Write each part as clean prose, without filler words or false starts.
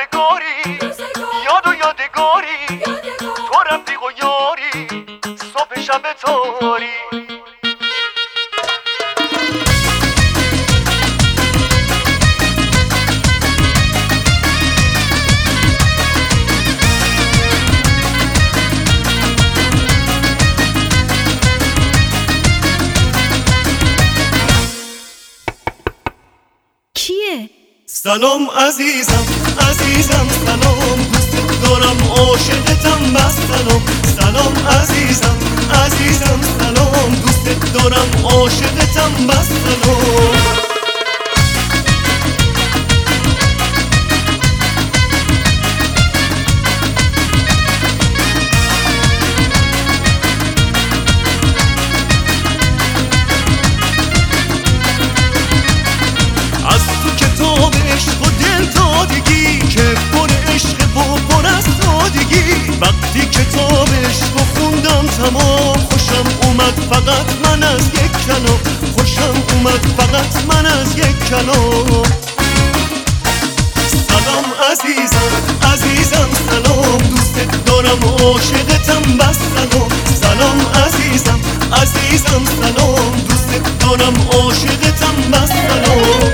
روزگاری یاد و یادگاری تو رفیق و یاری صبح شب تاری کیه؟ سلام عزیزم عزیزم سلام دوست دارم عاشقتم بس سلام سلام عزیزم عزیزم سلام دوست دارم عاشقتم بس سلام از تو کتاب عشق و دل دادگی که پر عشق و پر از سادگی وقتی کتاب عشق و خوندم تمام خوشم اومد فقط من از یک کلام خوشم اومد فقط من از یک کلام سلام عزیزم عزیزم سلام دوست دارم عاشقتم بس سلام سلام عزیزم عزیزم سلام دوست دارم عاشقتم بس سلام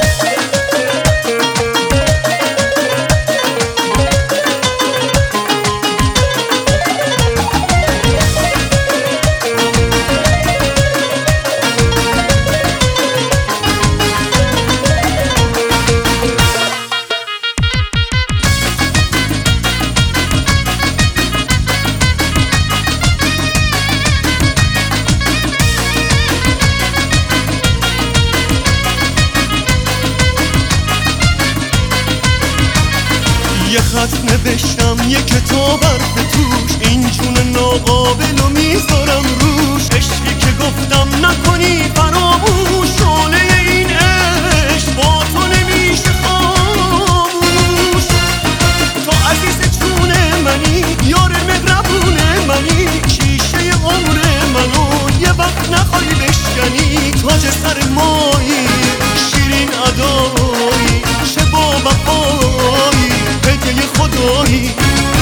یه خط نوشتم یه کتاب حرف توش این جون ناقابل و میذارم روش عشقی که گفتم نکنی فراموش شعله این عشق با تو نمیشه خاموش تو عزیز جون منی یار مهربون منی شیشه عمر منو یه وقت نخوای بشکنی تاج سر مایی شیرین ادایی چه با وفایی هدیه خدایی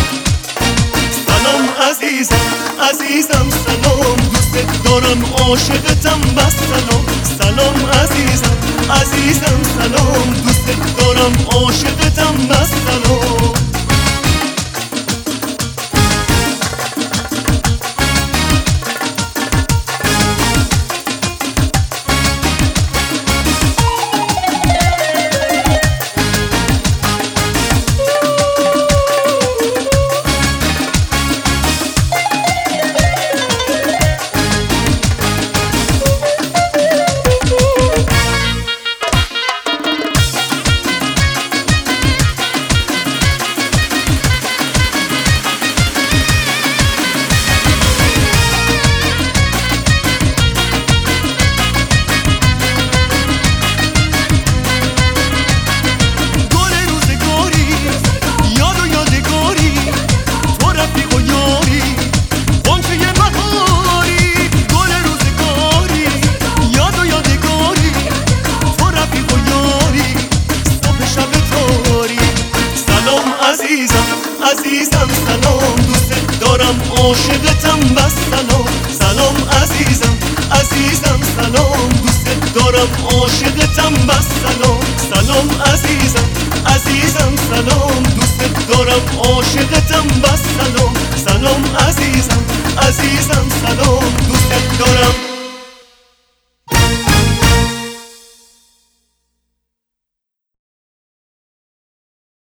سلام عزیزم عزیزم سلام دوست دارم عاشقتم بس سلام سلام عزیزم عزیزم سلام دوست دارم عاشقتم بس سلام عزیزم سلام دوست دارم عاشقتم بس سلام سلام عزیزم عزیزم سلام دوست دارم عاشقتم بس سلام سلام عزیزم عزیزم سلام دوست دارم عاشقتم بس سلام سلام عزیزم عزیزم سلام